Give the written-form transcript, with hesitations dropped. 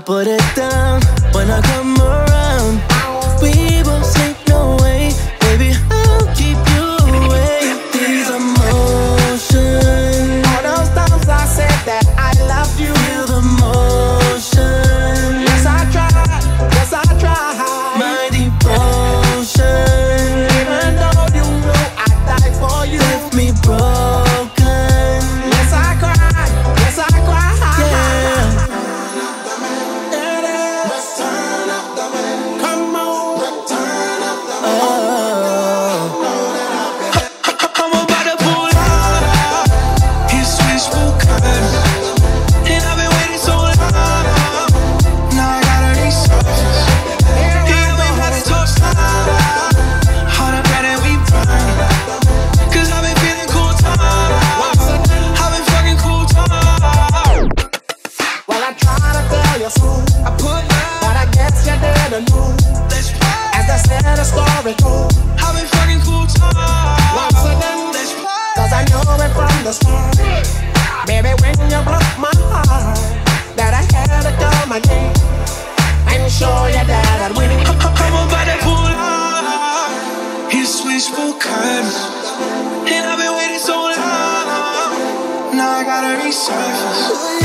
put it down when I come around. We won't sleep, no way. Baby, I'll keep you away. These emotions. All those times I said that I loved you. Feel the motion. Yes, I tried. Yes, I tried. My devotion. Even though you know I died for you. Left me broken. Yes, I cried. Yes, I cried. Yeah. Let's turn up the wind. Come on. Let's turn up the wind. I'm about to pull out. His switch spoken. And I've been waiting so long. Now I gotta resurface. Here we having talks now. All the bread that we burn. Cause I've been feeling cool time. I've been fucking cool time. Well, I try to tell you so, but I guess you didn't know. Let's play. As I said, the story goes. I've been fucking cool time. Once again, Let's play. cause I knew it from the start. Baby, when you broke my heart, that I had to come again and show you that I'd win. I'm about to pull out. His switch spoken. And I've been waiting so long. Now I gotta resurface.